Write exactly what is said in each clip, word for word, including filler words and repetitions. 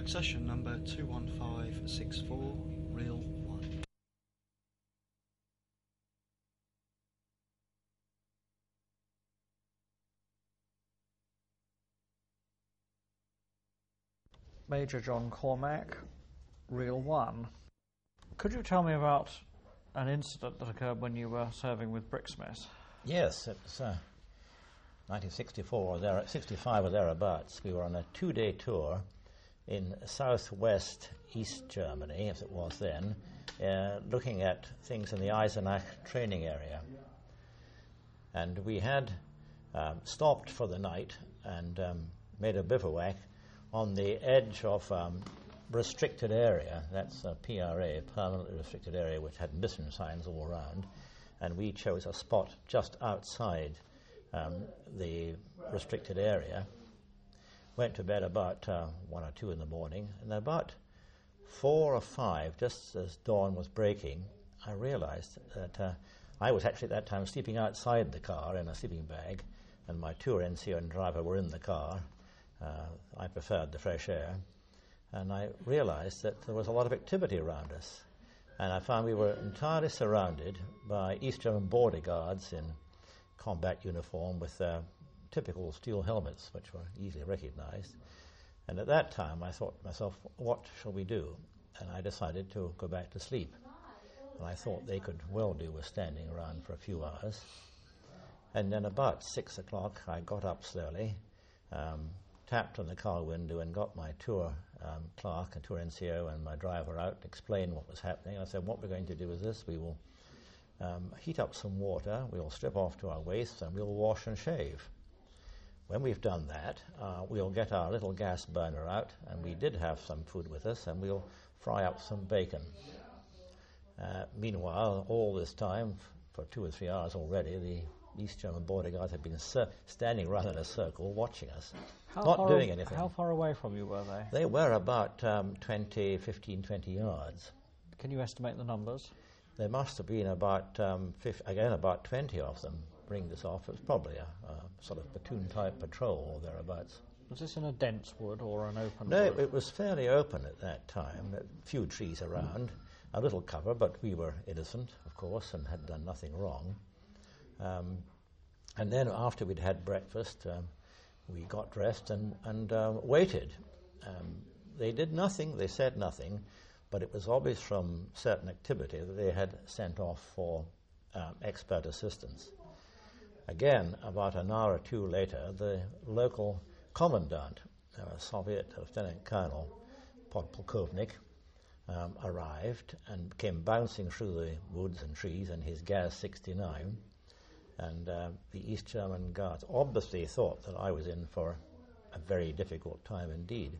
Succession number two one five six four, reel one. Major John Cormack, reel one. Could you tell me about an incident that occurred when you were serving with Bricksmith? Yes, it was uh, nineteen sixty-four or there, sixty-five or thereabouts. We were on a two-day tour in southwest East Germany, as it was then, uh, looking at things in the Eisenach training area. And we had um, stopped for the night and um, made a bivouac on the edge of um, restricted area. That's a P R A, permanently restricted area, which had mission signs all around. And we chose a spot just outside um, the restricted area. Went to bed about uh, one or two in the morning, and about four or five, just as dawn was breaking, I realized that uh, I was actually at that time sleeping outside the car in a sleeping bag, and my tour N C O and driver were in the car. Uh, I preferred the fresh air, and I realized that there was a lot of activity around us, and I found we were entirely surrounded by East German border guards in combat uniform with uh, typical steel helmets, which were easily recognized. And at that time I thought to myself, what shall we do? And I decided to go back to sleep. And I thought they could well do with standing around for a few hours. And then about six o'clock I got up slowly, um, tapped on the car window and got my tour um, clerk and tour N C O and my driver out and explained what was happening. I said, what we're going to do is this: we will um, heat up some water, we'll strip off to our waists, and we'll wash and shave. When we've done that, uh, we'll get our little gas burner out, and we did have some food with us, and we'll fry up some bacon. Uh, meanwhile, all this time, f- for two or three hours already, the East German border guards had been cir- standing around in a circle watching us, How not far doing a- anything. How far away from you were they? They were about um, twenty, fifteen, twenty yards. Can you estimate the numbers? There must have been about, um, fif- again, about twenty of them bring this off. It was probably a, a sort of platoon-type patrol or thereabouts. Was this in a dense wood or an open No, wood? it, it was fairly open at that time. A few trees around, a little cover, but we were innocent, of course, and had done nothing wrong. Um, and then after we'd had breakfast, um, we got dressed and, and uh, waited. Um, they did nothing, they said nothing, but it was obvious from certain activity that they had sent off for um, expert assistance. Again, about an hour or two later, the local commandant, uh, Soviet Lieutenant Colonel Podpolkovnik, um, arrived and came bouncing through the woods and trees in his Gaz sixty-nine, and uh, the East German guards obviously thought that I was in for a very difficult time indeed.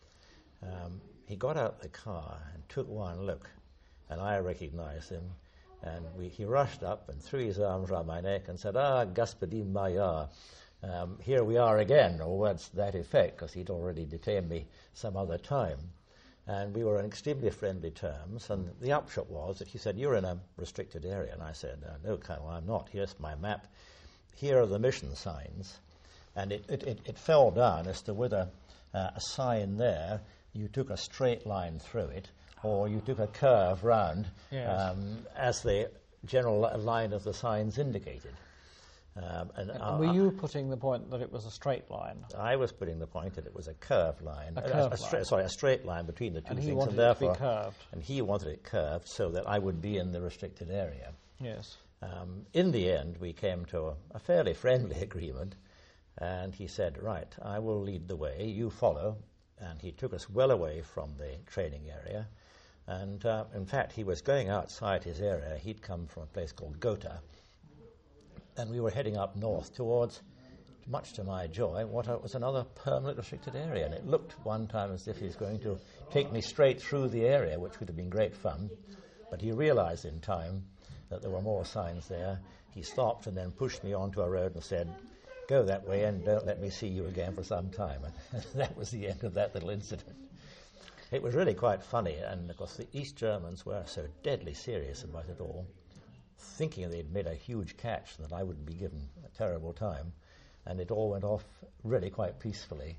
Um, he got out the car and took one look, and I recognized him. And we, he rushed up and threw his arms around my neck and said, "Ah, Господин Майор, um, here we are again," or words to that effect, because he'd already detained me some other time. And we were on extremely friendly terms, and the upshot was that he said, "You're in a restricted area." And I said, uh, "No, Colonel, I'm not. Here's my map. Here are the mission signs." And it, it, it, it fell down as to whether uh, a sign there, you took a straight line through it, or you took a curve round, Yes. um, as the general li- line of the signs indicated. Um, and And uh, were you putting the point that it was a straight line? I was putting the point that it was a curved line. A uh, curved a stra- line. Sorry, a straight line between the two And he things. wanted and it to be therefore, curved. And he wanted it curved so that I would be in the restricted area. Yes. Um, in the end, we came to a, a fairly friendly agreement, and he said, "Right, I will lead the way, you follow." And he took us well away from the training area. And uh, in fact, he was going outside his area. He'd come from a place called Gotha. And we were heading up north towards, much to my joy, what was another permanent restricted area. And it looked one time as if he was going to take me straight through the area, which would have been great fun. But he realized in time that there were more signs there. He stopped and then pushed me onto a road and said, "Go that way and don't let me see you again for some time." And that was the end of that little incident. It was really quite funny, and of course the East Germans were so deadly serious about it all, thinking they'd made a huge catch and that I wouldn't be given a terrible time, and it all went off really quite peacefully.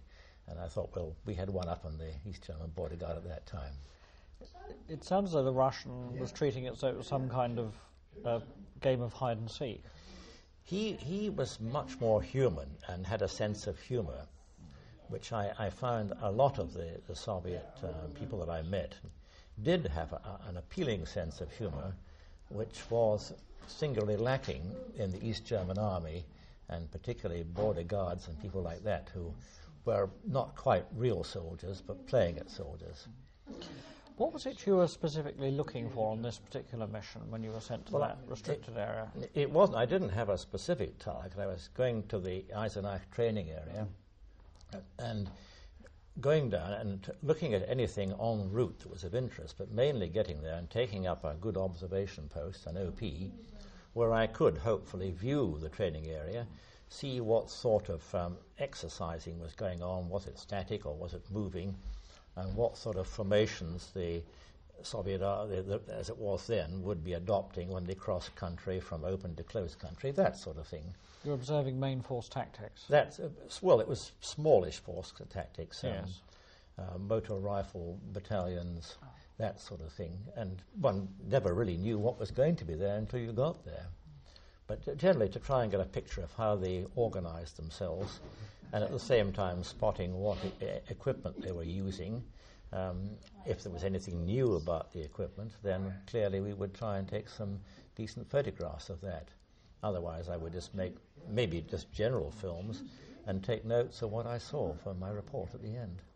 And I thought, well, we had one up on the East German border guard at that time. It sounds as though the Russian was treating it as though it was some kind of uh, game of hide and seek. He, he was much more human and had a sense of humour, which I, I found a lot of the, the Soviet uh, people that I met did have a, a, an appealing sense of humour, which was singularly lacking in the East German army, and particularly border guards and people like that who were not quite real soldiers but playing at soldiers. What was it you were specifically looking for on this particular mission when you were sent to Well, that restricted it, area? It wasn't. I didn't have a specific target. I was going to the Eisenach training area and going down and t- looking at anything en route that was of interest, but mainly getting there and taking up a good observation post, an O P, where I could hopefully view the training area, see what sort of um, exercising was going on. Was it static or was it moving? And what sort of formations the Soviet, uh, the, the, as it was then, would be adopting when they crossed country from open to closed country, that sort of thing. You're observing main force tactics. That's, uh, well, it was smallish force tactics, um, Yes. uh, motor rifle battalions, that sort of thing. And one never really knew what was going to be there until you got there. But uh, generally to try and get a picture of how they organised themselves, and at the same time spotting what e- equipment they were using. Um, if there was anything new about the equipment, then clearly we would try and take some decent photographs of that. Otherwise, I would just make maybe just general films and take notes of what I saw for my report at the end.